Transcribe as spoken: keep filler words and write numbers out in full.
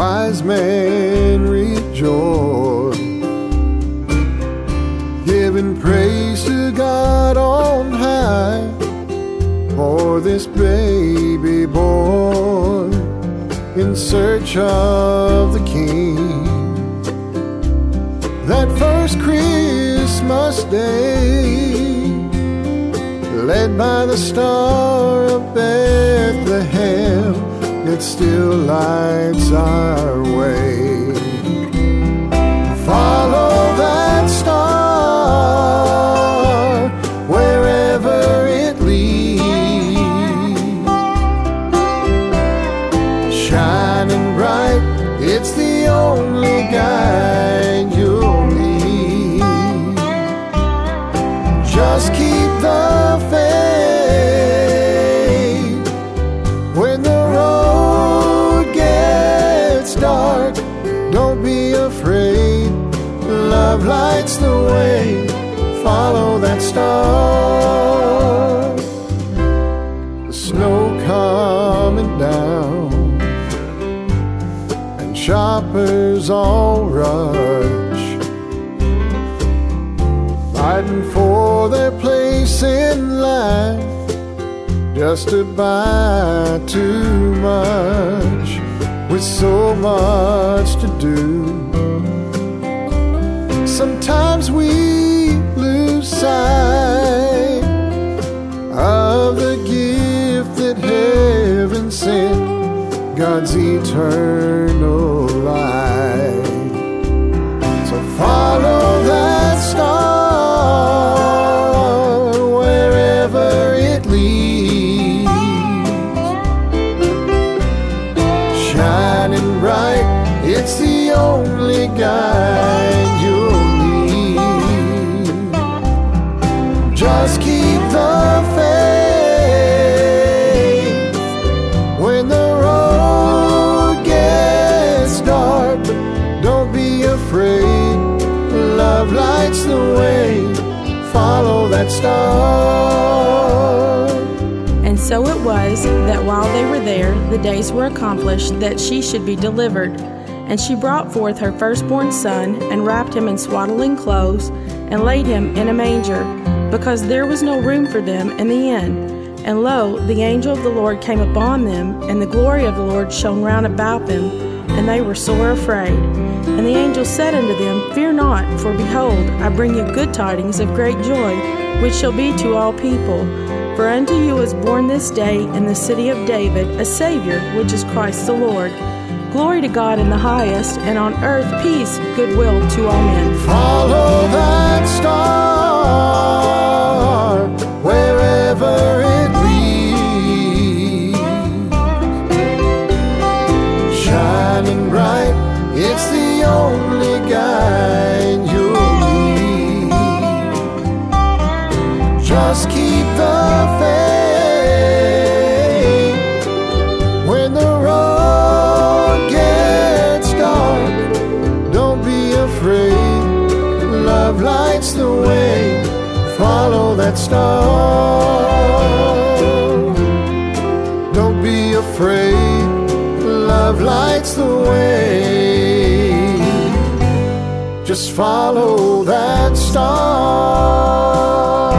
wise men rejoice, giving praise to God on high for this baby boy in search of the King. That first Christmas day, led by the star of Bethlehem, it still lights our way. Follow that star wherever it leads, shining bright, it's the only guide you'll need. Just keep the faith when the road gets dark. Don't be afraid, love lights the way. Follow that star. The snow coming down, and shoppers all rush, fighting for their place in line, just to buy too much, with so much to do. Sometimes we lose sight of the gift that heaven sent, God's eternal light. So follow that star wherever it leads, shining bright, it's the only guide you'll need. Just keep the faith when the road gets dark. Don't be afraid, love lights the way. Follow that star. And so it was that while they were there, the days were accomplished that she should be delivered. And she brought forth her firstborn son, and wrapped him in swaddling clothes, and laid him in a manger, because there was no room for them in the inn. And lo, the angel of the Lord came upon them, and the glory of the Lord shone round about them, and they were sore afraid. And the angel said unto them, Fear not, for behold, I bring you good tidings of great joy, which shall be to all people. For unto you is born this day in the city of David a Savior, which is Christ the Lord. Glory to God in the highest, and on earth peace, goodwill to all men. Follow that star wherever it leads, shining bright, it's the only guide you'll need. Just keep the faith when the road gets dark. Don't be afraid, love lights the way. Follow that star. Don't be afraid, love lights the way. Just follow that star.